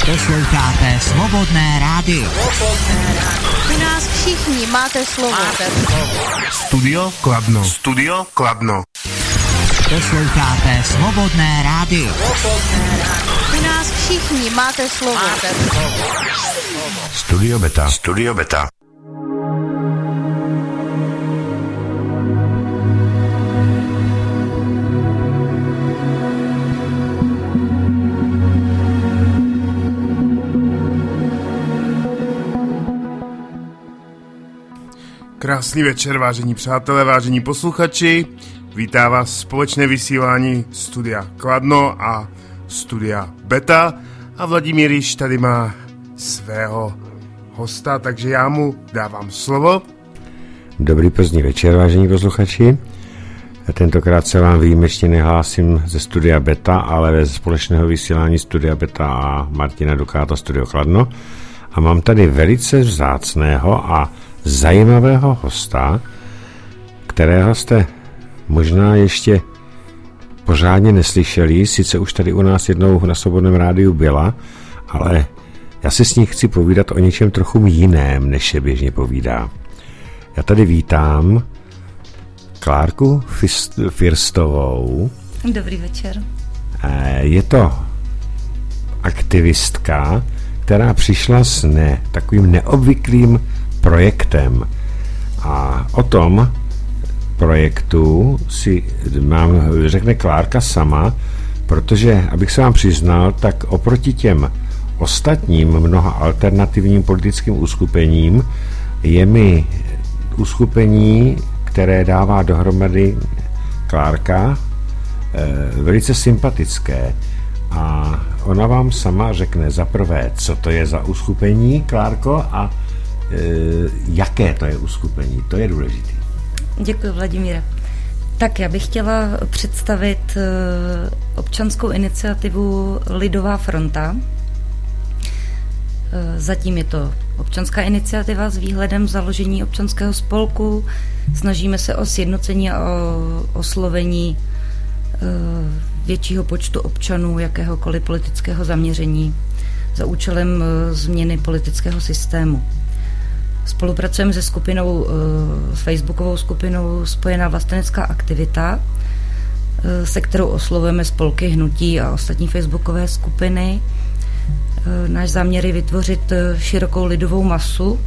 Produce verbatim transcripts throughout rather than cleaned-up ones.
Posloucháte Svobodné rádio. U nás všichni máte slovo. Máte slovo. Studio Kladno. Studio Kladno. Posloucháte Svobodné rádio. U nás všichni máte slovo. Máte slovo. Studio Beta. Studio Beta. Krásný večer, vážení přátelé, vážení posluchači. Vítá vás společné vysílání Studia Kladno a Studia Beta. A Vladimír již tady má svého hosta, takže já mu dávám slovo. Dobrý pozdní večer, vážení posluchači. Tentokrát se vám výjimečně nehlásím ze Studia Beta, ale ze společného vysílání Studia Beta a Martina Dukáta Studio Kladno. A mám tady velice vzácného a zajímavého hosta, kterého jste možná ještě pořádně neslyšeli, sice už tady u nás jednou na Svobodném rádiu byla, ale já si s ní chci povídat o něčem trochu jiném, než se běžně povídá. Já tady vítám Klárku Firstovou. Dobrý večer. Je to aktivistka, která přišla s ne, takovým neobvyklým projektem. A o tom projektu si mám, řekne Klárka sama, protože, abych se vám přiznal, tak oproti těm ostatním mnoha alternativním politickým uskupením je mi uskupení, které dává dohromady Klárka, e, velice sympatické. A ona vám sama řekne za prvé, co to je za uskupení, Klárko, a jaké to je uskupení, to je důležité. Děkuji, Vladimíre. Tak já bych chtěla představit občanskou iniciativu Lidová fronta. Zatím je to občanská iniciativa s výhledem založení občanského spolku. Snažíme se o sjednocení a o oslovení většího počtu občanů jakéhokoliv politického zaměření za účelem změny politického systému. Spolupracujeme se skupinou, s facebookovou skupinou Spojená vlastenecká aktivita, se kterou oslovujeme spolky, hnutí a ostatní facebookové skupiny. Náš záměr je vytvořit širokou lidovou masu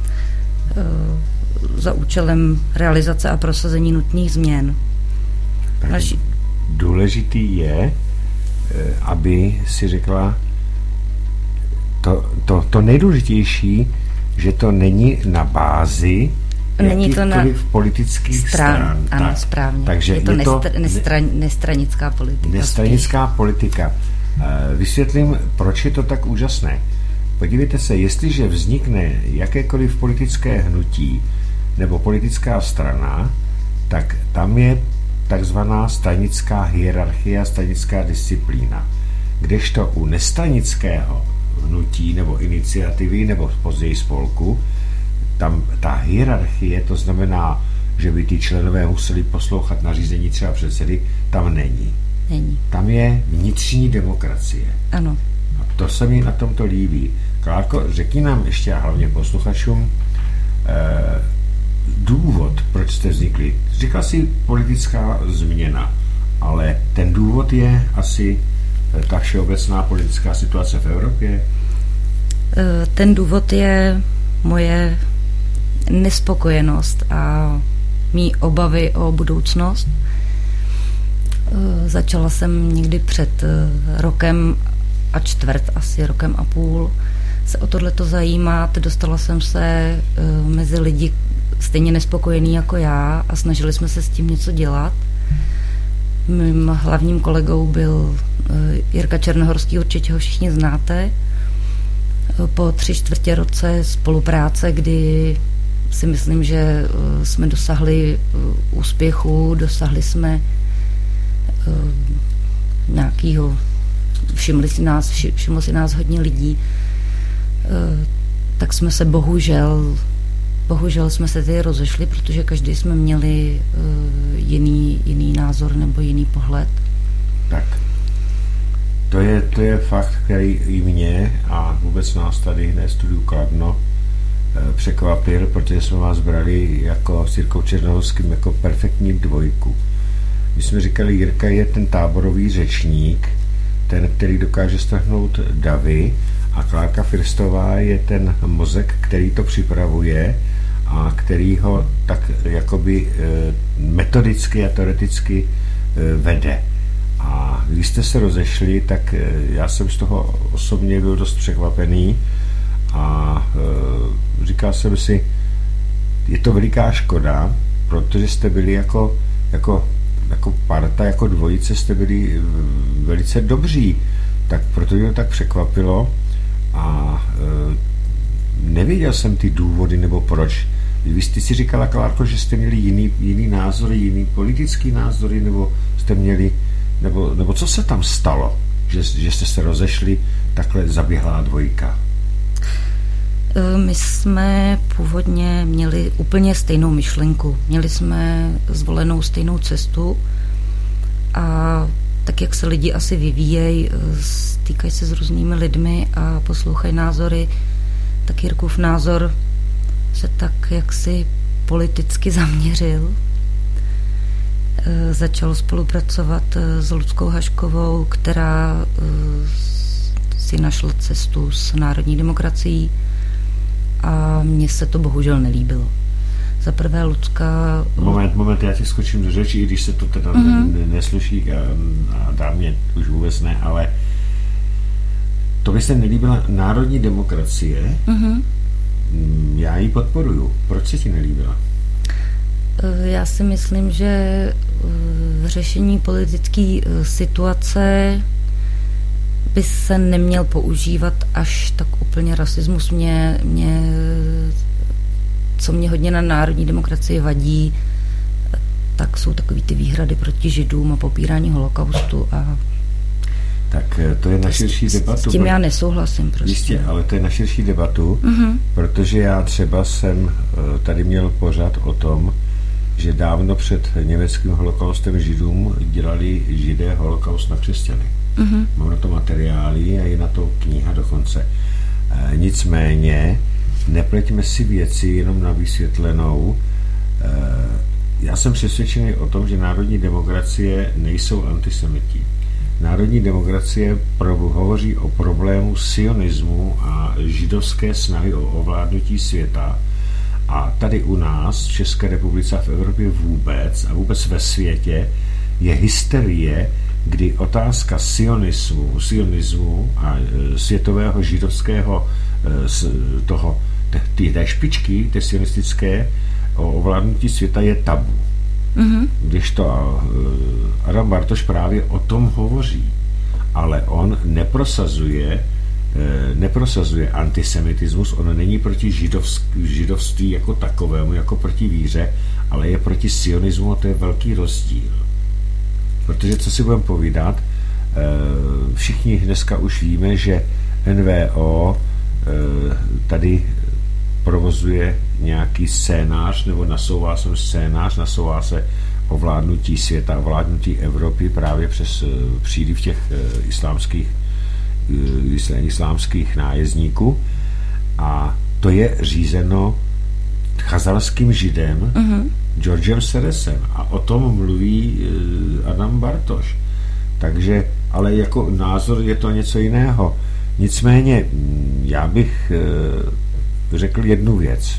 za účelem realizace a prosazení nutných změn. Naši... Důležitý je, aby si řekla to, to, to nejdůležitější, že to není na bázi není to na politických stran. stran. Ano, tak. správně. Takže je to, je to nestr- nestran- nestranická politika. Nestranická spíš. politika. Vysvětlím, proč je to tak úžasné. Podívejte se, jestliže vznikne jakékoliv politické hnutí nebo politická strana, tak tam je takzvaná stranická hierarchie, stranická disciplína. Kdežto u nestranického hnutí nebo iniciativy nebo později spolku, tam ta hierarchie, to znamená, že by ty členové museli poslouchat nařízení třeba předsedy, tam není. Není. Tam je vnitřní demokracie. Ano. A to se mi na tomto líbí. Klárko, řekni nám ještě a hlavně posluchačům eh, důvod, proč jste vznikli. Říkal jsi politická změna, ale ten důvod je asi ta všeobecná politická situace v Evropě? Ten důvod je moje nespokojenost a mý obavy o budoucnost. Začala jsem někdy před rokem a čtvrt, asi rokem a půl, se o tohleto zajímat. Dostala jsem se mezi lidi stejně nespokojený jako já a snažili jsme se s tím něco dělat. Mým hlavním kolegou byl Jirka Černohorský, určitě ho všichni znáte. Po tři čtvrtě roce spolupráce, kdy si myslím, že jsme dosáhli úspěchu, dosáhli jsme nějakého, všimli si nás, všimlo si nás hodně lidí, tak jsme se bohužel Bohužel jsme se tady rozešli, protože každý jsme měli uh, jiný, jiný názor nebo jiný pohled. Tak. To je, to je fakt, který i mě a vůbec nás tady na studiu Kladno překvapil, protože jsme vás brali jako s Jirkou Černohorským jako perfektní dvojku. My jsme říkali, Jirka je ten táborový řečník, ten, který dokáže strhnout davy, a Klárka Firstová je ten mozek, který to připravuje a který ho tak jakoby metodicky a teoreticky vede. A když jste se rozešli, tak já jsem z toho osobně byl dost překvapený a e, říkal jsem si, je to veliká škoda, protože jste byli jako, jako, jako parta, jako dvojice jste byli velice dobří, tak proto mě to tak překvapilo a e, nevěděl jsem ty důvody nebo proč. Vy jste si říkala, Klárko, že jste měli jiný, jiný názory, jiný politický názory, nebo jste měli, nebo, nebo co se tam stalo, že, že jste se rozešli takhle zaběhlá dvojka? My jsme původně měli úplně stejnou myšlenku. Měli jsme zvolenou stejnou cestu a tak, jak se lidi asi vyvíjejí, stýkají se s různými lidmi a poslouchají názory, tak Jirkův názor se tak jaksi politicky zaměřil. Začal spolupracovat s Ludskou Haškovou, která si našla cestu s národní demokracií a mně se to bohužel nelíbilo. Za prvé Lucka... Moment, moment, já ti skočím do řeči, i když se to teda mm-hmm. neslyší a, a dámě už vůbec ne, ale to by se nelíbila národní demokracie. Mm-hmm. Já ji podporuju. Proč se ti nelíbila? Já si myslím, že v řešení politické situace by se neměl používat až tak úplně rasismus. Mě, mě, co mě hodně na národní demokracii vadí, tak jsou takový ty výhrady proti Židům a popírání holokaustu. A tak to je na širší debatu. S tím já nesouhlasím, prostě. Jistě, ale to je na širší debatu, mm-hmm. protože já třeba jsem tady měl pořad o tom, že dávno před německým holokaustem Židům dělali Židé holokaust na křesťany. Mm-hmm. Mám na to materiály a je na to kniha dokonce. E, nicméně nepleťme si věci jenom na vysvětlenou. E, já jsem přesvědčený o tom, že národní demokracie nejsou antisemiti. Národní demokracie pro, hovoří o problému sionismu a židovské snahy o ovládnutí světa. A tady u nás, v České republice a v Evropě vůbec, a vůbec ve světě, je hysterie, kdy otázka sionismu, sionismu a e, světového židovského e, toho, té, té špičky, té sionistické, o ovládnutí světa je tabu. Mm-hmm. Když to e, Adam Bartoš právě o tom hovoří, ale on neprosazuje neprosazuje antisemitismus, ono není proti židovství, židovství jako takovému, jako proti víře, ale je proti sionismu a to je velký rozdíl. Protože, co si budeme povídat, všichni dneska už víme, že N V O tady provozuje nějaký scénář, nebo nasouvá se scénář, nasouvá se ovládnutí světa, ovládnutí Evropy právě přes příliv těch islámských islámských nájezdníků a to je řízeno chazalským židem uh-huh. Georgem Seresem a o tom mluví Adam Bartoš. Takže, ale jako názor je to něco jiného. Nicméně já bych řekl jednu věc.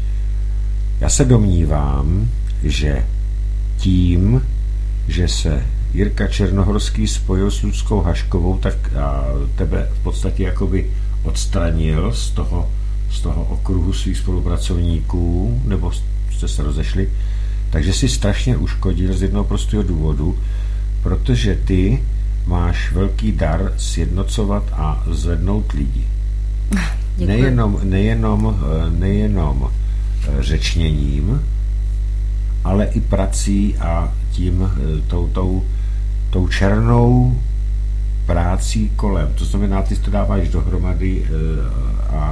Já se domnívám, že tím, že se Jirka Černohorský spojil s Ludskou Haškovou, tak a tebe v podstatě jakoby odstranil z toho, z toho okruhu svých spolupracovníků, nebo jste se rozešli, takže si strašně uškodil z jednoho prostého důvodu, protože ty máš velký dar sjednocovat a zvednout lidi. Nejenom, nejenom, nejenom řečněním, ale i prací a tím tou, tou, tou černou prácí kolem. To znamená, ty to dáváš dohromady a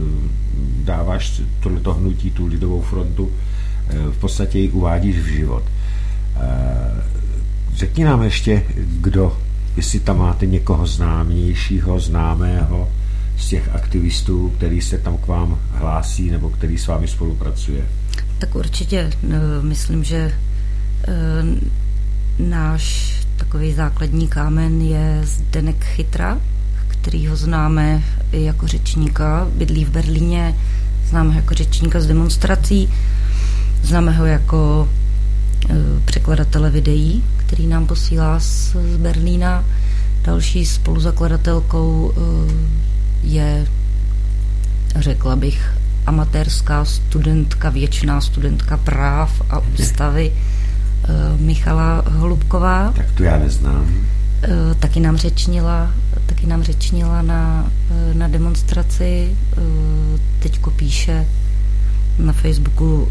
dáváš tohleto hnutí, tu lidovou frontu, v podstatě ji uvádíš v život. Řekni nám ještě, kdo jestli tam máte někoho známějšího, známého z těch aktivistů, který se tam k vám hlásí nebo který s vámi spolupracuje. Tak určitě. Myslím, že náš takový základní kámen je Zdeněk Chytra, kterýho známe jako řečníka, bydlí v Berlíně, známe ho jako řečníka z demonstrací, známe ho jako překladatele videí, který nám posílá z Berlína. Další spoluzakladatelkou je, řekla bych, amatérská studentka, věčná studentka práv a ústavy Michala Holubková. Tak to já neznám. Taky nám řečnila, taky nám řečnila na, na demonstraci. Teďko píše na Facebooku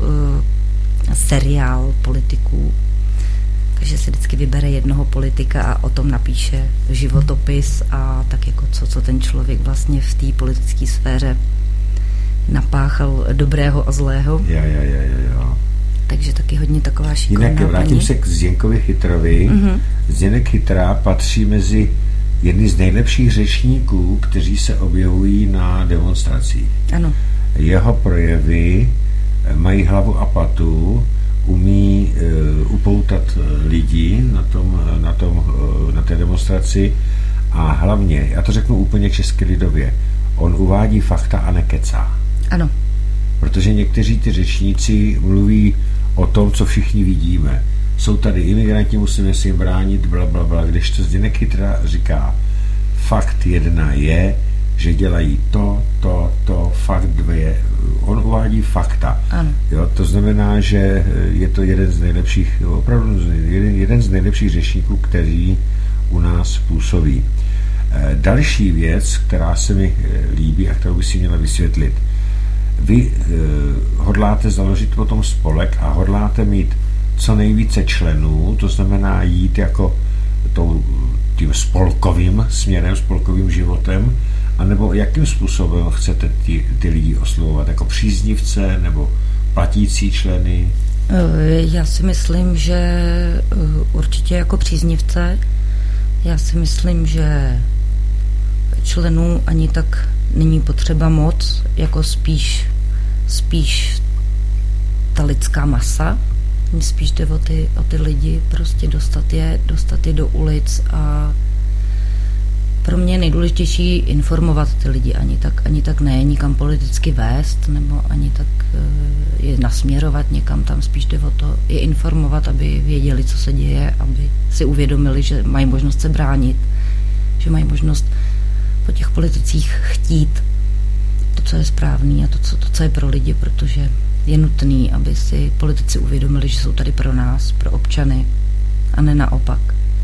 seriál politiků, takže se vždycky vybere jednoho politika a o tom napíše životopis a tak jako co, co ten člověk vlastně v té politické sféře napáchal dobrého a zlého. Jo, jo, jo, jo. Takže taky hodně taková šikovná Jinak vrátím paní. se k Zdeňkovi Chytrovi. Mm-hmm. Zdeněk Chytra patří mezi jedny z nejlepších řečníků, kteří se objevují na demonstracích. Ano. Jeho projevy mají hlavu a patu, umí uh, upoutat lidi na, tom, na, tom, uh, na té demonstraci a hlavně, já to řeknu úplně česky lidově, on uvádí fakta a nekecá. Ano. Protože někteří ty řečníci mluví o tom, co všichni vidíme. Jsou tady imigranti, musíme si jim bránit, bla, bla, bla. Když to Zdeněk Chytra říká, fakt jedna je, že dělají to, to, to, fakt dvě. On uvádí fakta. Ano. Jo, to znamená, že je to jeden z nejlepších, opravdu jeden, jeden z nejlepších řečníků, který u nás působí. Další věc, která se mi líbí a kterou by si měla vysvětlit. Vy eh, hodláte založit potom spolek a hodláte mít co nejvíce členů, to znamená jít jako tou, tím spolkovým směrem, spolkovým životem, anebo jakým způsobem chcete ty, ty lidi oslovovat, jako příznivce nebo platící členy? Já si myslím, že určitě jako příznivce. Já si myslím, že členů ani tak není potřeba moc, jako spíš, spíš ta lidská masa. Mně spíš jde o ty, o ty lidi, prostě dostat je, dostat je do ulic a pro mě je nejdůležitější informovat ty lidi, ani tak, ani tak ne nikam politicky vést, nebo ani tak je nasměrovat někam, tam spíš jde o to, je informovat, aby věděli, co se děje, aby si uvědomili, že mají možnost se bránit, že mají možnost po těch politicích chtít to, co je správný a to, co, to, co je pro lidi, protože je nutný, aby si politici uvědomili, že jsou tady pro nás, pro občany a ne naopak.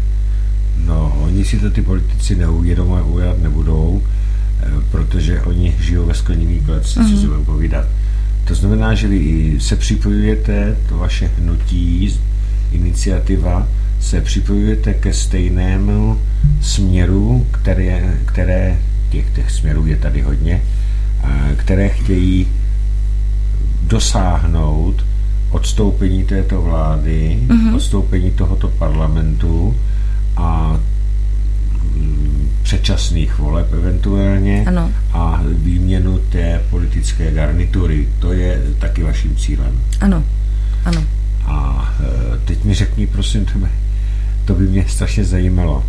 No, oni si to ty politici neuvědomují, uvědomovat nebudou, protože oni žijou ve skleněný kleci, mm-hmm. co si budeme povídat. To znamená, že vy se připojujete, to vaše hnutí, iniciativa, se připojujete ke stejnému směru, které, které těch, těch směrů je tady hodně, které chtějí dosáhnout odstoupení této vlády, mm-hmm. odstoupení tohoto parlamentu a předčasných voleb eventuálně ano. a výměnu té politické garnitury. To je taky vaším cílem. Ano, ano. A teď mi řekni, prosím tebe, to by mě strašně zajímalo.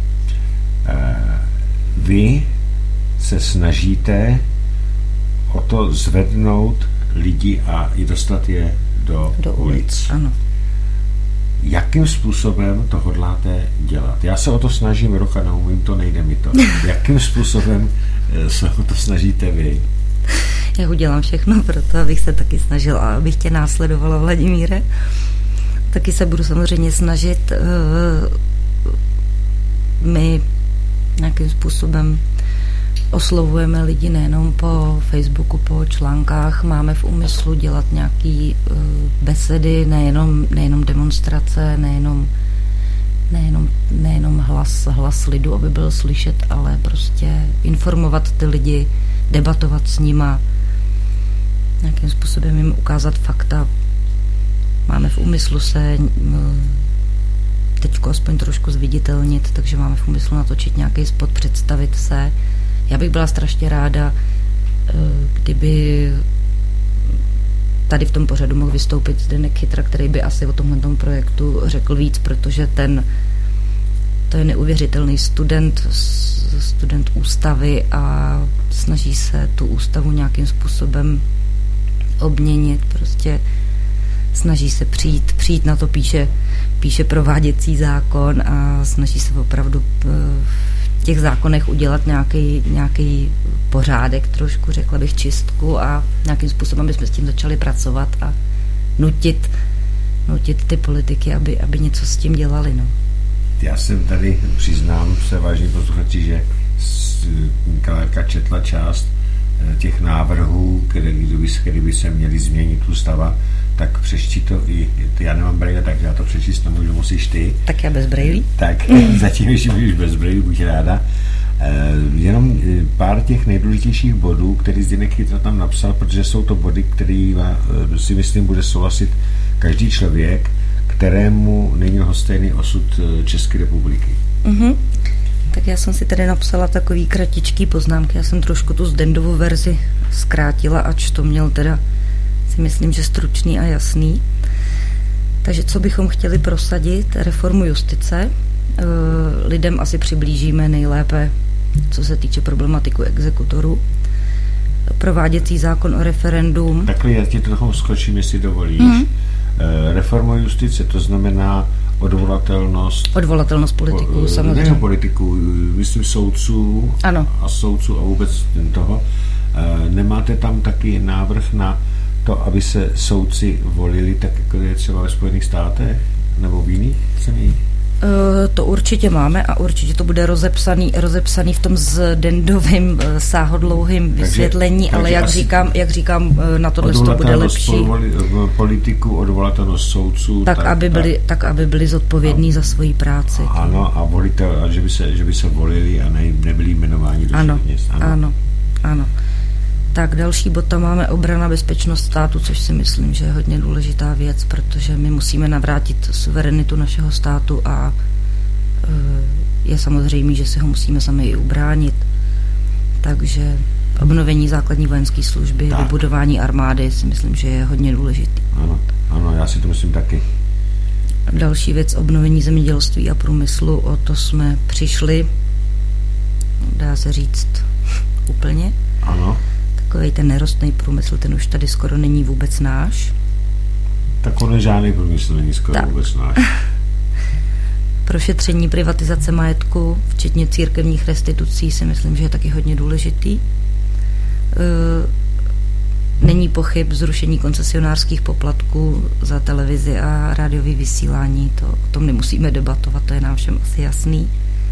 Vy se snažíte o to zvednout lidi a i dostat je do, do ulic. ulic. Ano. Jakým způsobem to hodláte dělat? Já se o to snažím rok a neumím to, nejde mi to. Jakým způsobem se o to snažíte vy? Já udělám všechno pro to, abych se taky snažila a abych tě následovala, Vladimíre. Taky se budu samozřejmě snažit. My nějakým způsobem oslovujeme lidi nejenom po Facebooku, po článkách, máme v úmyslu dělat nějaký uh, besedy, nejenom, nejenom demonstrace, nejenom, nejenom, nejenom hlas, hlas lidu, aby byl slyšet, ale prostě informovat ty lidi, debatovat s nima, nějakým způsobem jim ukázat fakta. Máme v úmyslu se uh, teďko aspoň trošku zviditelnit, takže máme v úmyslu natočit nějaký spot, představit se. Já bych byla strašně ráda, kdyby tady v tom pořadu mohl vystoupit Zdeněk Chytra, který by asi o tomhle tom projektu řekl víc, protože ten to je neuvěřitelný student, student ústavy a snaží se tu ústavu nějakým způsobem obměnit, prostě snaží se přijít, přijít na to, píše, píše prováděcí zákon a snaží se opravdu v těch zákonech udělat nějaký, nějaký pořádek, trošku řekla bych čistku a nějakým způsobem bychom s tím začali pracovat a nutit, nutit ty politiky, aby, aby něco s tím dělali. No. Já jsem tady, přiznám se, vážní posluchači, že Klárka četla část těch návrhů, které kdyby, kdyby se měly změnit ústava, tak přečti to i, já nemám brejle, tak já to přečíst nemůžu, musíš ty. Tak já bez brejlí. Tak, zatím ještě můžeš bez brejlí, buď ráda. Jenom pár těch nejdůležitějších bodů, který Zdeněk Chytra tam napsal, protože jsou to body, který si myslím bude souhlasit každý člověk, kterému není lhostejný osud České republiky. Mm-hmm. Tak já jsem si tady napsala takový kratičký poznámky, já jsem trošku tu Zdendovu verzi zkrátila, ač to měl teda si myslím, že stručný a jasný. Takže co bychom chtěli prosadit? Reformu justice. Lidem asi přiblížíme nejlépe, co se týče problematiku exekutorů. Prováděcí zákon o referendum. Takhle já ti trochu skočím, jestli dovolíš. Mm-hmm. Reforma justice, to znamená odvolatelnost. Odvolatelnost politiků, samozřejmě. Ne politiků, myslím soudců. Ano. A soudců a vůbec toho. Nemáte tam taky návrh na to, aby se soudci volili tak, jako je třeba ve Spojených státech nebo v jiných zemích? To určitě máme a určitě to bude rozepsaný, rozepsaný v tom Zdendovým sáhodlouhým vysvětlení, takže, ale takže jak, říkám, jak říkám, na tohle to bude lepší. Politiku, odvolatelnost soudců. Tak, tak, aby, byli, tak. tak aby byli zodpovědní no. za svoji práci. Ano, a volitel, a že by se, že by se volili a ne, nebyli jmenováni do ano, ano, ano, ano. Tak další bod, tam máme obrana, bezpečnost státu, což si myslím, že je hodně důležitá věc, protože my musíme navrátit suverenitu našeho státu a je samozřejmé, že si ho musíme sami i ubránit. Takže obnovení základní vojenské služby, tak. Vybudování armády si myslím, že je hodně důležitý. Ano, ano, já si to myslím taky. Další věc, obnovení zemědělství a průmyslu, o to jsme přišli, dá se říct, úplně. Ano. Takový ten nerostný průmysl, ten už tady skoro není vůbec náš. Tak on žádný průmysl není skoro tak. vůbec náš. Prošetření privatizace majetku, včetně církevních restitucí, si myslím, že je taky hodně důležitý. Není pochyb zrušení koncesionářských poplatků za televizi a rádiové vysílání, to, o tom nemusíme debatovat, to je nám všem asi jasný.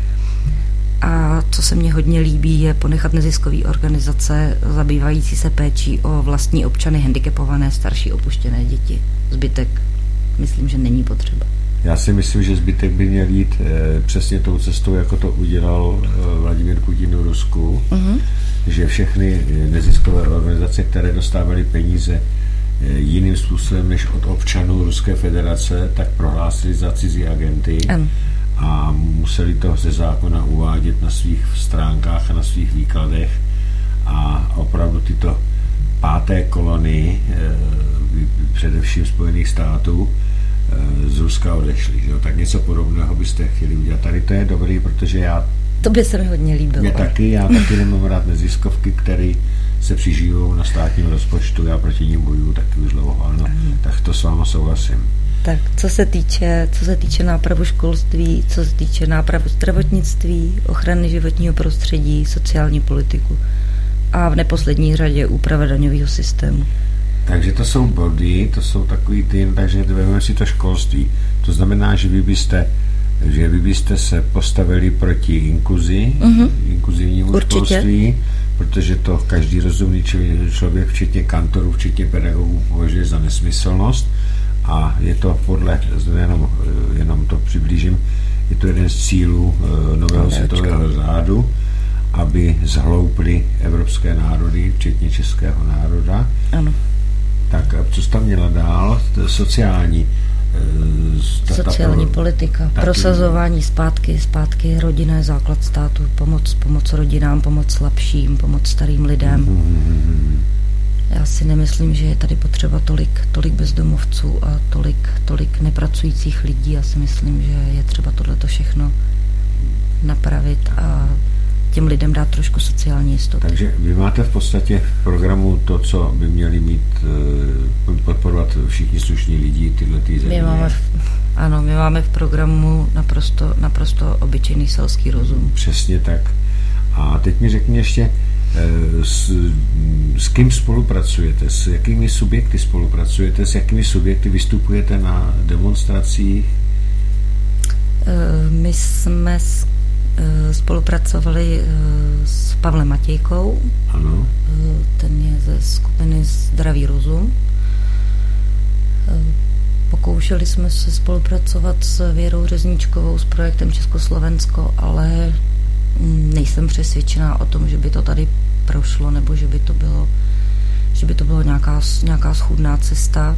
A co se mně hodně líbí, je ponechat neziskové organizace zabývající se péčí o vlastní občany, handicapované, starší, opuštěné děti. Zbytek myslím, že není potřeba. Já si myslím, že zbytek by měl jít e, přesně tou cestou, jako to udělal e, Vladimír Putin v Rusku, mm-hmm. že všechny neziskové organizace, které dostávaly peníze e, jiným způsobem než od občanů Ruské federace, tak prohlásili za cizí agenty. Mm. A museli to ze zákona uvádět na svých stránkách a na svých výkladech a opravdu tyto páté kolony, především Spojených států, z Ruska odešly. Že? Tak něco podobného byste chtěli udělat. Tady to je dobrý, protože já... To by se mi hodně líbilo. Mě taky, já taky nemám rád neziskovky, které se přižijou na státním rozpočtu, já proti ním bojuju taky už dlouho, ano. Tak to s váma souhlasím. Tak co se týče, co se týče nápravu školství, co se týče nápravu zdravotnictví, ochrany životního prostředí, sociální politiku a v neposlední řadě úprava daňového systému. Takže to jsou body, to jsou takový ty, takže vezmeme si to školství. To znamená, že vy byste, že vy byste se postavili proti inkluzi, mm-hmm. inkluzivnímu Určitě. školství, protože to každý rozumný člověk, včetně kantorů, včetně pedagogů, považuje za nesmyslnost. A je to podle, jenom, jenom to přiblížím, je to jeden z cílů uh, nového světového řádu, aby zhlouply evropské národy, včetně českého národa. Ano. Tak co jsi tam měla dál? Sociální. Ta, sociální ta, politika, ta, prosazování zpátky, zpátky rodina je základ státu, pomoc, pomoc rodinám, pomoc slabším, pomoc starým lidem. Mm-hmm. Já si nemyslím, že je tady potřeba tolik, tolik bezdomovců a tolik, tolik nepracujících lidí. Já si myslím, že je třeba tohleto všechno napravit a těm lidem dát trošku sociální jistotu. Takže vy máte v podstatě v programu to, co by měli mít, podporovat všichni slušní lidi tyhle ty země. My máme v, ano, my máme v programu naprosto, naprosto obyčejný selský rozum. Přesně tak. A teď mi řekni ještě, s, s kým spolupracujete, s jakými subjekty spolupracujete, s jakými subjekty vystupujete na demonstracích? My jsme spolupracovali s Pavlem Matějkou. Ano. Ten je ze skupiny Zdravý rozum. Pokoušeli jsme se spolupracovat s Věrou Řezničkovou, s projektem Československo, ale nejsem přesvědčená o tom, že by to tady prošlo, nebo že by to bylo, že by to bylo nějaká, nějaká schůdná cesta.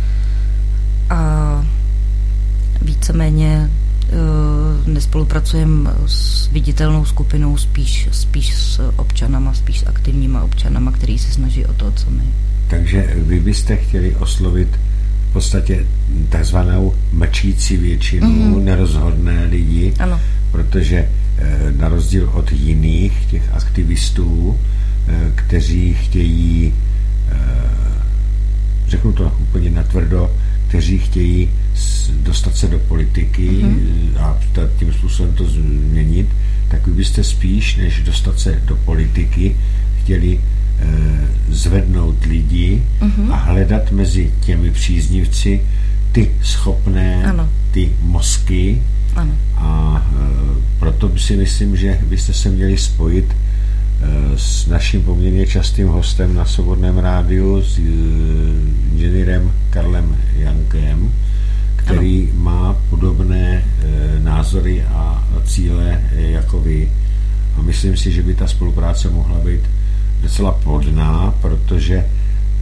A víceméně nespolupracujeme s viditelnou skupinou, spíš, spíš s občanama, spíš s aktivníma občanama, který se snaží o to, co my. Takže vy byste chtěli oslovit v podstatě takzvanou mlčící většinu, mm-hmm. nerozhodné lidi, ano. Protože na rozdíl od jiných těch aktivistů, kteří chtějí, řeknu to úplně natvrdo, kteří chtějí dostat se do politiky mm-hmm. a tím způsobem to změnit, tak vy byste spíš, než dostat se do politiky, chtěli eh, zvednout lidi mm-hmm. a hledat mezi těmi příznivci ty schopné, ano. ty mozky. Ano. A eh, proto si myslím, že byste se měli spojit eh, s naším poměrně častým hostem na Svobodném rádiu, s eh, inženýrem Karlem Jankem, který ano. má podobné e, názory a cíle e, jako vy. A myslím si, že by ta spolupráce mohla být docela plodná, protože e,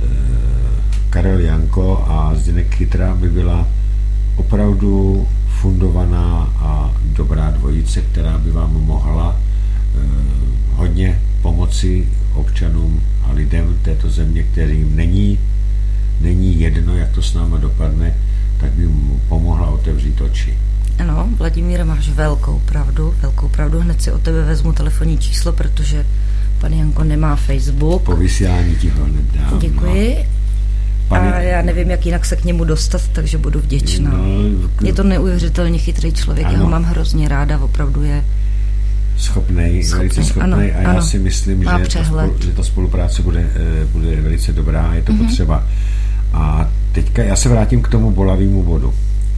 Karel Janko a Zdeněk Chytra by byla opravdu fundovaná a dobrá dvojice, která by vám mohla e, hodně pomoci občanům a lidem této země, kterým není, není jedno, jak to s náma dopadne, tak by mu pomohla otevřít oči. Ano, Vladimíre, máš velkou pravdu, velkou pravdu. Hned si od tebe vezmu telefonní číslo, protože pan Janko nemá Facebook. Po vysílání ti ho hned dám. Děkuji. No. Pane... A já nevím, jak jinak se k němu dostat, takže budu vděčná. No, je to neuvěřitelně chytrý člověk, ano. Já ho mám hrozně ráda, opravdu je schopnej, schopnej velice schopnej ano, a já ano. si myslím, že ta, spolu, že ta spolupráce bude, bude velice dobrá, je to mm-hmm. potřeba. A teďka já se vrátím k tomu bolavému bodu.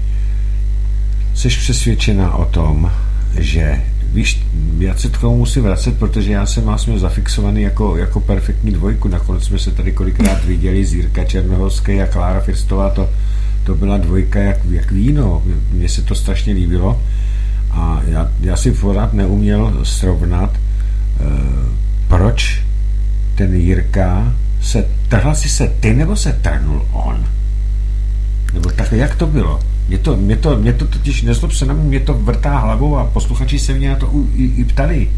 Jsi přesvědčená o tom, že víš, já se k tomu musím vracet, protože já jsem vás měl zafixovaný jako, jako perfektní dvojku. Nakonec jsme se tady kolikrát viděli, z Jirka Černohorský a Klára Firstová, to, to byla dvojka jak, jak víno. Mně se to strašně líbilo a já, já si pořád neuměl srovnat, uh, proč ten Jirka se, trhla si se ty, nebo se trhnul on? Nebo tak, jak to bylo? Mě to, mě to, mě to totiž, nezlob se na mě, mě to vrtá hlavou a posluchači se mě na to u, i, i ptali.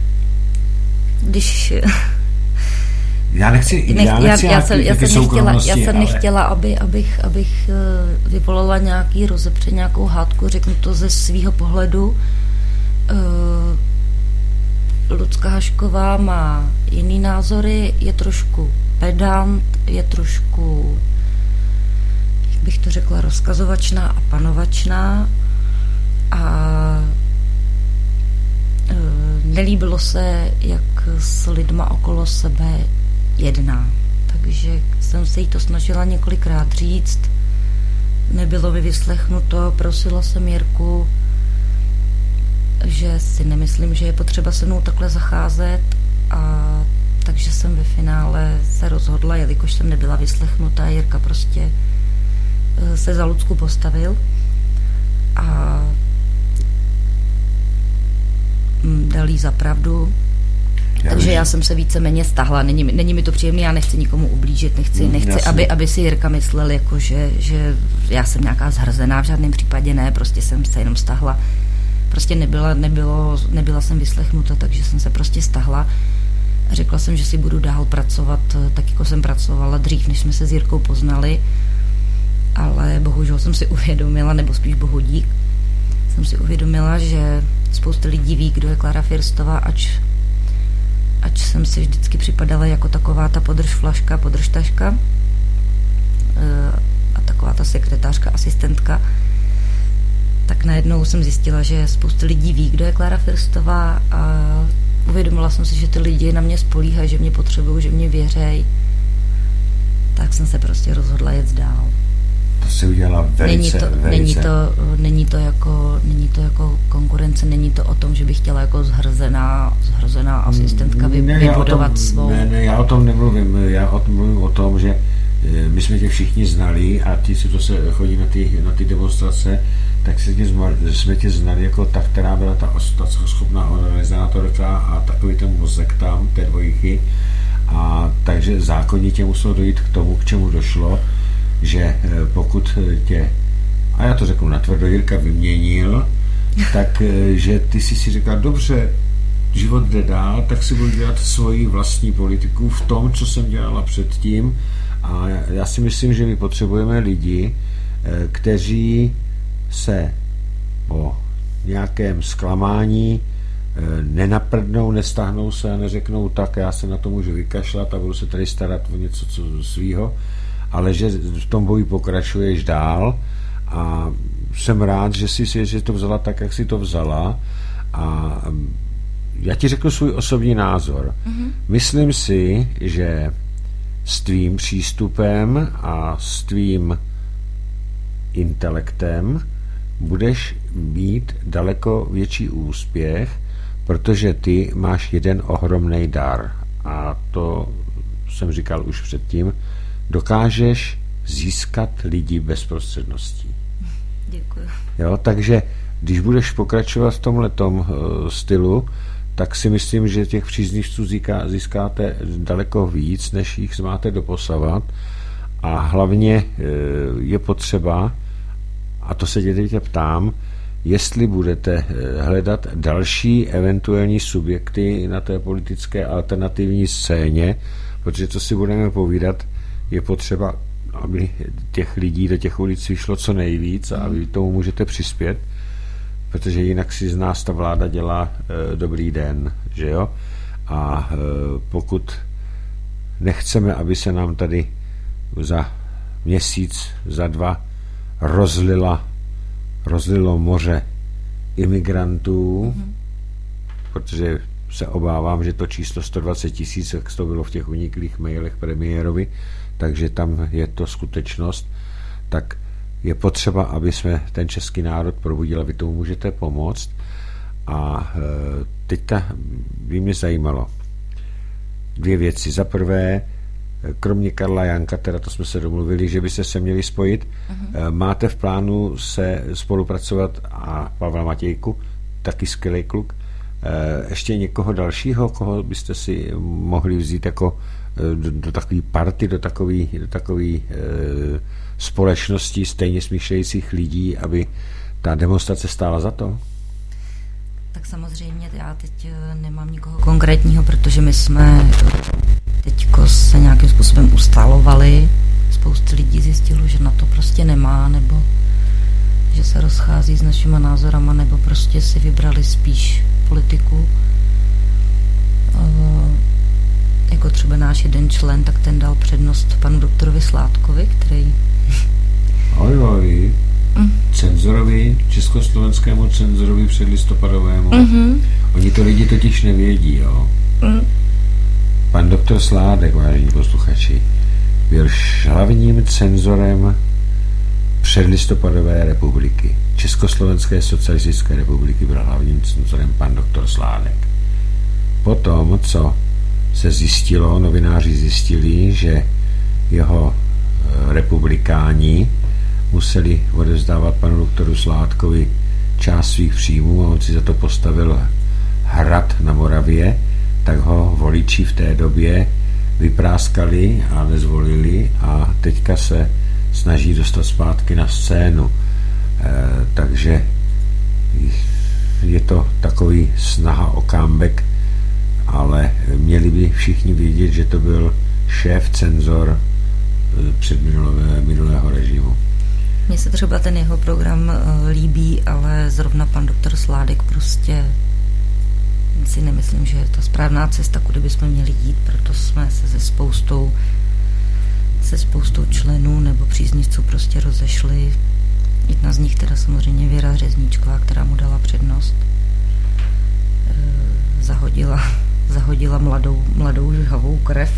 Když... Já nechci, Nech, já nechci já, já, jsem, já jsem nechtěla, já jsem ale... nechtěla, aby, abych, abych vyvolala nějaký rozepře, nějakou hádku, řeknu to ze svýho pohledu. Uh, Lucka Hašková má jiný názory, je trošku pedant, je trošku, jak bych to řekla, rozkazovačná a panovačná a e, nelíbilo se, jak s lidma okolo sebe jedná. Takže jsem se jí to snažila několikrát říct, nebylo mi vyslechnuto, prosila jsem Jirku, že si nemyslím, že je potřeba se mnou takhle zacházet, a takže jsem ve finále se rozhodla, jelikož jsem nebyla vyslechnuta, Jirka prostě se za Lucku postavil a dal jí za pravdu, Já Takže já jsem se víceméně stahla, není, není mi to příjemné, já nechci nikomu ublížit, nechci, nechci aby, aby si Jirka myslel, jako že, že já jsem nějaká zhrzená, v žádném případě ne, prostě jsem se jenom stahla. Prostě nebyla, nebylo, nebyla jsem vyslechnuta, takže jsem se prostě stahla. Řekla jsem, že si budu dál pracovat, tak jako jsem pracovala dřív, než jsme se s Jirkou poznali, ale bohužel jsem si uvědomila, nebo spíš bohu dík, jsem si uvědomila, že spousta lidí ví, kdo je Klára Firstová, ač, ač jsem si vždycky připadala jako taková ta podrž flaška, podrž taška a taková ta sekretářka, asistentka, tak najednou jsem zjistila, že spousta lidí ví, kdo je Klára Firstová a uvědomila jsem si, že ty lidi na mě spolíhají, že mě potřebují, že mě věřejí. Tak jsem se prostě rozhodla jet dál. To si udělala velice, není to, velice. Není to, není to, jako, není to jako konkurence, není to o tom, že bych chtěla jako zhrzená, zhrzená asistentka vy, ne, vybudovat tom, svou... Ne, ne, já o tom nemluvím. Já o tom mluvím o tom, že my jsme tě všichni znali a ti, co se chodí na ty, na ty demonstrace, tak se tě, jsme tě znali jako ta, která byla ta, ta schopná organizátorka a takový ten mozek tam, té dvojky. A takže zákonitě muselo dojít k tomu, k čemu došlo, že pokud tě, a já to řeknu natvrdo, Jirka vyměnil, tak že ty si si říkal, dobře, život jde dál, tak si budu dělat svoji vlastní politiku v tom, co jsem dělala předtím. A já si myslím, že my potřebujeme lidi, kteří se po nějakém zklamání nenaprdnou, nestáhnou se a neřeknou tak, já se na to můžu vykašlat a budu se tady starat o něco co svýho, ale že v tom boji pokračuješ dál a jsem rád, že jsi že to vzala tak, jak jsi to vzala a já ti řeknu svůj osobní názor. Mm-hmm. Myslím si, že s tvým přístupem a s tvým intelektem budeš mít daleko větší úspěch, protože ty máš jeden ohromný dar a to jsem říkal už předtím, dokážeš získat lidi bezprostředností. Děkuji. Jo, takže když budeš pokračovat v tomhletom uh, stylu, tak si myslím, že těch příznivců získá, získáte daleko víc, než jich máte doposavat a hlavně uh, je potřeba, a to se tě ptám, jestli budete hledat další eventuální subjekty na té politické alternativní scéně, protože co si budeme povídat, je potřeba, aby těch lidí do těch ulic vyšlo co nejvíc a aby tomu můžete přispět, protože jinak si z nás ta vláda dělá e, dobrý den, že jo? A e, pokud nechceme, aby se nám tady za měsíc, za dva rozlila, rozlilo moře imigrantů, mm-hmm. protože se obávám, že to číslo sto dvacet tisíc, jak to bylo v těch uniklých mailech premiérovi, takže tam je to skutečnost, tak je potřeba, aby jsme ten český národ probudili, vy tomu můžete pomoct. A e, teďka by mě zajímalo dvě věci. Za prvé, kromě Karla Janka, teda to jsme se domluvili, že byste se měli spojit. Uh-huh. Máte v plánu se spolupracovat a Pavla Matějku, taky skvělý kluk. Ještě někoho dalšího, koho byste si mohli vzít jako do, do takové party, do takové do takový, e, společnosti stejně smýšlejících lidí, aby ta demonstrace stála za to? Tak samozřejmě já teď nemám nikoho konkrétního, protože my jsme teďko se nějakým způsobem ustálovali. Spousta lidí zjistilo, že na to prostě nemá, nebo že se rozchází s našima názorama, nebo prostě si vybrali spíš politiku. Jako třeba náš jeden člen, tak ten dal přednost panu doktorovi Sládkovi, který... Oj, oj. Mm. Cenzorovi, československému cenzorovi předlistopadovému. Mm-hmm. Oni to lidi totiž nevědí, jo. Mm. Pan doktor Sládek, vážení posluchači, byl hlavním cenzorem předlistopadové republiky. Československé socialistické republiky byl hlavním cenzorem pan doktor Sládek. Potom, co se zjistilo, novináři zjistili, že jeho republikáni museli odevzdávat panu doktoru Sládkovi část svých příjmů a on si za to postavil hrad na Moravě, tak ho voliči v té době vypráskali a nezvolili a teďka se snaží dostat zpátky na scénu. E, takže je to takový snaha o comeback, ale měli by všichni vědět, že to byl šéf cenzor předminulého minulého režimu. Mně se třeba ten jeho program líbí, ale zrovna pan doktor Sládek prostě si nemyslím, že je to správná cesta, kudy bychom měli jít, proto jsme se se spoustou se spoustou členů nebo příznivců prostě rozešli. Jedna z nich teda samozřejmě Věra Řezníčková, která mu dala přednost, e, zahodila, zahodila mladou, mladou žhavou krev.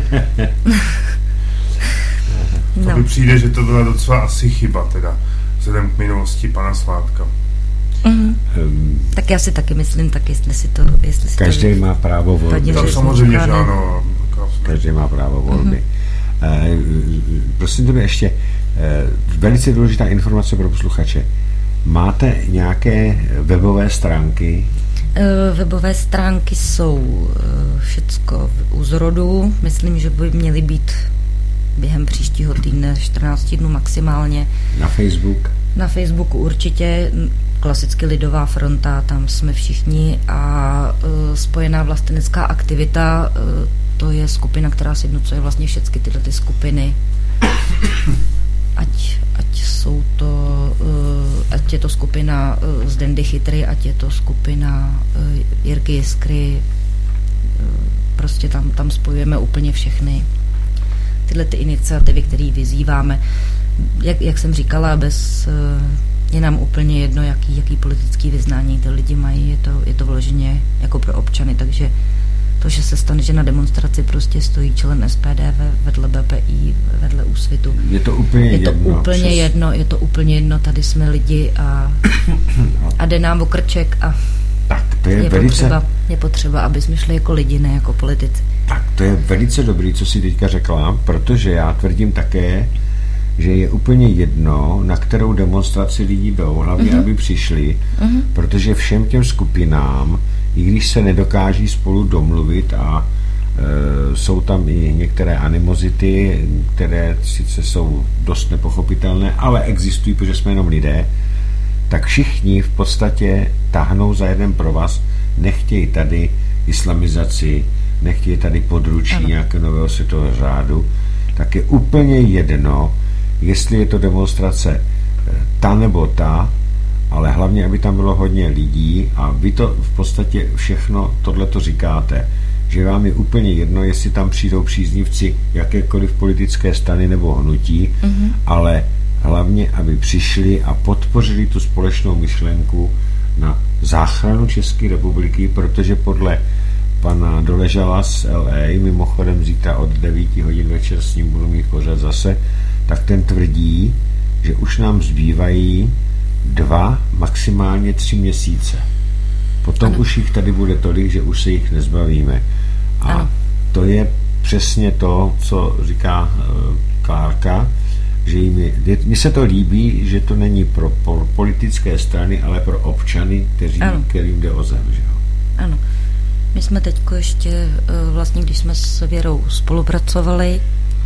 To No. mi přijde, že to byla docela asi chyba, teda vzhledem k minulosti pana Sládka. Mm. Um, Tak já si taky myslím, tak jestli si to... Jestli si každý to má právo volby. Padně Tak Řezníčka, samozřejmě, že ne? ano. Každý má právo volby. Mm-hmm. Uh, prosím tebe ještě, uh, velice důležitá informace pro posluchače. Máte nějaké webové stránky? Uh, webové stránky jsou uh, všecko u zrodu. Myslím, že by měly být během příštího týdne, čtrnáct dnů maximálně. Na Facebook? Na Facebooku určitě, klasicky Lidová fronta, tam jsme všichni a uh, Spojená vlastenecká aktivita, uh, to je skupina, která sjednocuje vlastně všechny tyhle ty skupiny. Ať, ať jsou to, uh, ať je to skupina uh, z Dendy Chytry, ať je to skupina uh, Jirky Jiskry, uh, prostě tam, tam spojujeme úplně všechny tyhle ty iniciativy, které vyzýváme. Jak, jak jsem říkala, bez, je nám úplně jedno, jaký, jaký politický vyznání ty lidi mají, je to, je to vloženě jako pro občany, takže to, že se stane, že na demonstraci prostě stojí člen S P D vedle B P I, vedle Úsvitu. Je to úplně je to jedno. Úplně přes... jedno, je to úplně jedno, tady jsme lidi a, a jde nám o krček a tak to je, je, velice... potřeba, je potřeba, aby jsme šli jako lidi, ne jako politici. Tak to je velice dobrý, co jsi teďka řekla, protože já tvrdím také, že je úplně jedno, na kterou demonstraci lidi jdou, hlavně, mm-hmm. aby přišli, mm-hmm. protože všem těm skupinám, i když se nedokáží spolu domluvit a e, jsou tam i některé animozity, které sice jsou dost nepochopitelné, ale existují, protože jsme jenom lidé, tak všichni v podstatě tahnou za jeden provaz, nechtějí tady islamizaci, nechtějí tady područí ano. nějakého nového světového řádu, tak je úplně jedno, jestli je to demonstrace ta nebo ta, ale hlavně, aby tam bylo hodně lidí a vy to v podstatě všechno tohleto říkáte, že vám je úplně jedno, jestli tam přijdou příznivci jakékoliv politické strany nebo hnutí, mm-hmm. ale hlavně, aby přišli a podpořili tu společnou myšlenku na záchranu České republiky, protože podle pana Doležala z L A, mimochodem zítra od devíti hodin večer s ním budu mít pořád zase, tak ten tvrdí, že už nám zbývají dva, maximálně tři měsíce. Potom ano. už jich tady bude tolik, že už se jich nezbavíme. A ano. to je přesně to, co říká uh, Klárka, že jim je, mně se to líbí, že to není pro, pro politické strany, ale pro občany, kteří, kterým jde o zem. Že jo? Ano. My jsme teďko ještě, vlastně když jsme s Věrou spolupracovali,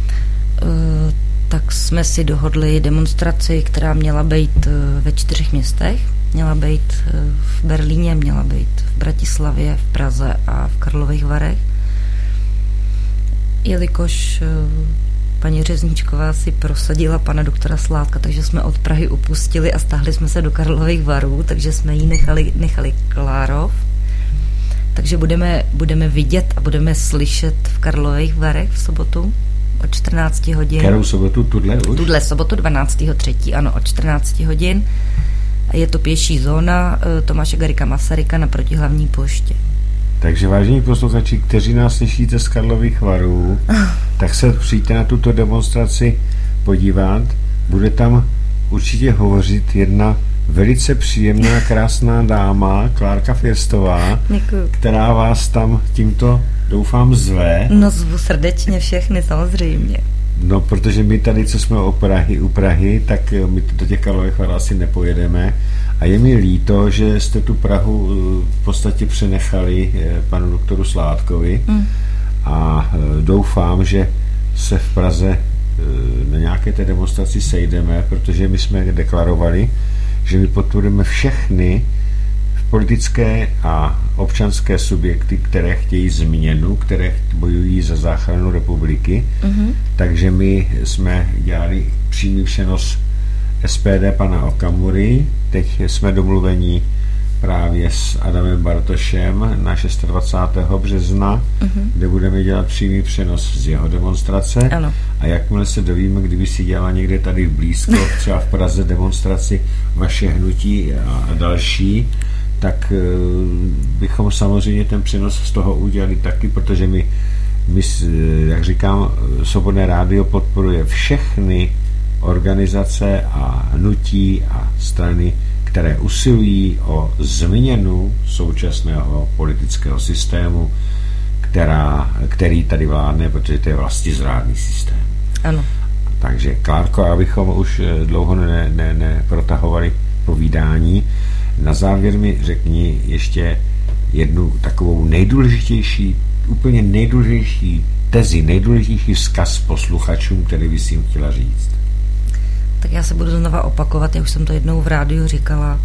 tak jsme si dohodli demonstraci, která měla být ve čtyřech městech. Měla být v Berlíně, měla být v Bratislavě, v Praze a v Karlových Varech. Jelikož paní Řezníčková si prosadila pana doktora Sládka, takže jsme od Prahy upustili a stáhli jsme se do Karlových Varů, takže jsme jí nechali, nechali Klárov. Takže budeme, budeme vidět a budeme slyšet v Karlových Varech v sobotu od čtrnácti hodin. Kterou sobotu? Tudle už? Tudle sobotu dvanáctého třetího ano, od čtrnácti hodin. Je to pěší zóna Tomáše Garrigua Masaryka naproti hlavní poště. Takže vážení posluchači, kteří nás slyšíte z Karlových Varů, tak se přijďte na tuto demonstraci podívat. Bude tam určitě hovořit jedna velice příjemná, krásná dáma, Klárka Firstová, Děkuju. která vás tam tímto, doufám, zve. No zvu srdečně všechny, samozřejmě. No, protože my tady, co jsme u Prahy, u Prahy, tak my do těch Karlových Var asi nepojedeme. A je mi líto, že jste tu Prahu v podstatě přenechali panu doktoru Sládkovi. Mm. A doufám, že se v Praze na nějaké té demonstraci sejdeme, protože my jsme deklarovali, že my podporujeme všechny politické a občanské subjekty, které chtějí změnu, které bojují za záchranu republiky. Mm-hmm. Takže my jsme dělali přímý přenos S P D pana Okamury. Teď jsme domluveni právě s Adamem Bartošem na dvacátého šestého března, mm-hmm. kde budeme dělat přímý přenos z jeho demonstrace. Ano. A jakmile se dovíme, kdyby si dělala někde tady blízko, třeba v Praze demonstraci vaše hnutí a další, tak bychom samozřejmě ten přenos z toho udělali taky, protože my, my jak říkám, Svobodné rádio podporuje všechny organizace a hnutí a strany, které usilují o změnu současného politického systému, která, který tady vládne, protože to je vlastizrádný systém. Ano. Takže, Klárko, abychom už dlouho neprotahovali ne, ne povídání, na závěr mi řekni ještě jednu takovou nejdůležitější, úplně nejdůležitější tezi, nejdůležitější vzkaz posluchačům, který bys jim chtěla říct. Tak já se budu znova opakovat, já už jsem to jednou v rádiu říkala.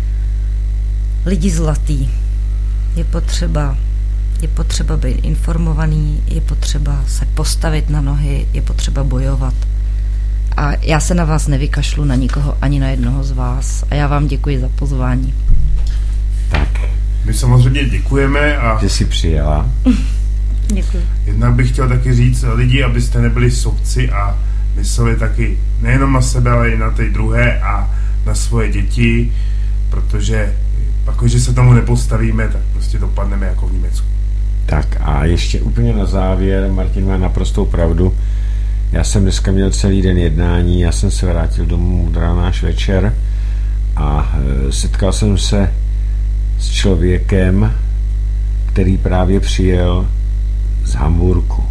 Lidi zlatý. Je potřeba, je potřeba být informovaný, je potřeba se postavit na nohy, je potřeba bojovat. A já se na vás nevykašlu, na nikoho, ani na jednoho z vás. A já vám děkuji za pozvání. Tak. My samozřejmě děkujeme a... Že jsi přijela. Děkuji. Jednak bych chtěl taky říct lidi, abyste nebyli sobci a mysleli taky nejenom na sebe, ale i na ty druhé a na svoje děti, protože pak, když se tomu nepostavíme, tak prostě dopadneme jako v Německu. Tak a ještě úplně na závěr, Martin má naprostou pravdu. Já jsem dneska měl celý den jednání, já jsem se vrátil domů od rána až večer a setkal jsem se s člověkem, který právě přijel z Hamburku.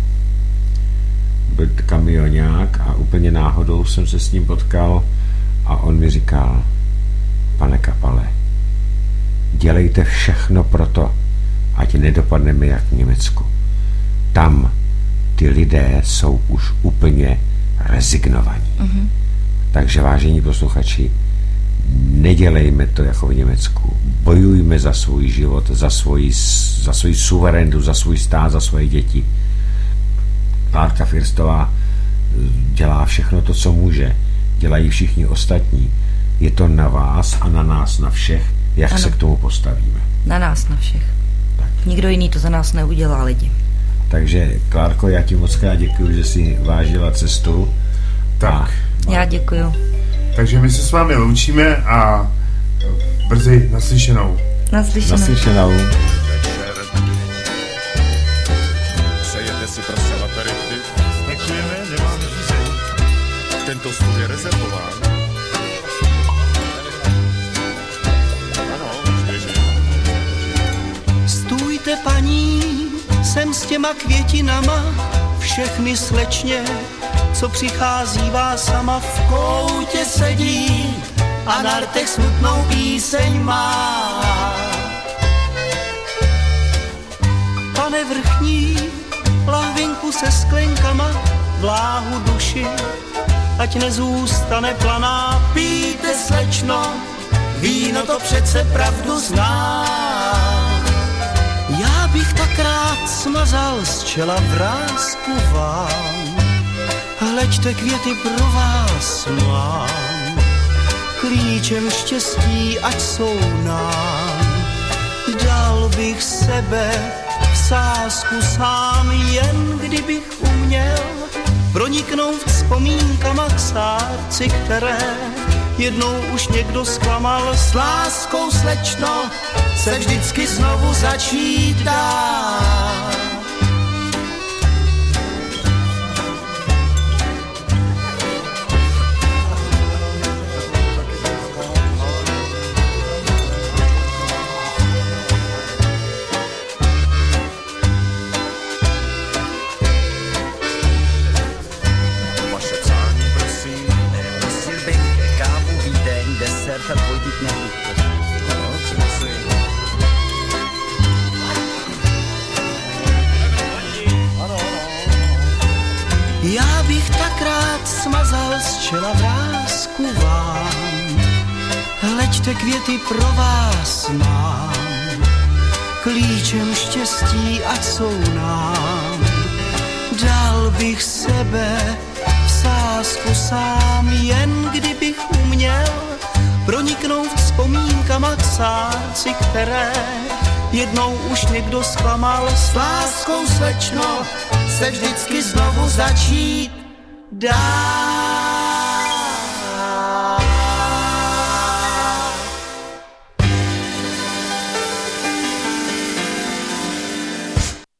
Byl kamionák a úplně náhodou jsem se s ním potkal a on mi říkal: pane Kapale, dělejte všechno proto, ať nedopadneme jak v Německu. Tam ty lidé jsou už úplně rezignovaní. Mm-hmm. Takže, vážení posluchači, nedělejme to jako v Německu. Bojujme za svůj život, za svoji, za svoji suverenitu, za svůj stát, za svoje děti. Klárka Firstová dělá všechno to, co může. Dělají všichni ostatní. Je to na vás a na nás, na všech, jak ano. se k tomu postavíme. Na nás, na všech. Tak. Nikdo jiný to za nás neudělá, lidi. Takže, Klárko, já ti moc krát děkuju, že jsi vážila cestu. Tak. A... Já děkuju. Takže my se s vámi loučíme a brzy naslyšenou. Naslyšenou. Naslyšenou. Přejete si prosím aperitiv? Děkujeme, nemáme řízení. Tento stůl je rezervován. Ano, běžně. Stůjte, paní, sem s těma květinama, všechny slečně, co přichází vás sama, v koutě sedí a na rtech smutnou píseň má. Pane vrchní, lahvinku se sklenkama, vláhu duši, ať nezůstane planá. Pijte, slečno, víno to přece pravdu zná. Já bych tak rád smazal z čela vrásku vám, hleďte, květy pro vás mám, klíčem štěstí, ať jsou nám. Dal bych sebe v sázku sám, jen kdybych uměl proniknout vzpomínkama k srdci, které jednou už někdo zklamal. S láskou, slečno, se vždycky znovu začít dá. Já bych tak rád smazal z čela vrásku vám. Hleďte, květy pro vás mám, klíčem štěstí, ať jsou nám. Dal bych sebe v sázku sám, jen kdybych uměl proniknout vzpomínkama k srdci, které jednou už někdo zklamal. S láskou, slečno, se vždycky znovu začít dá.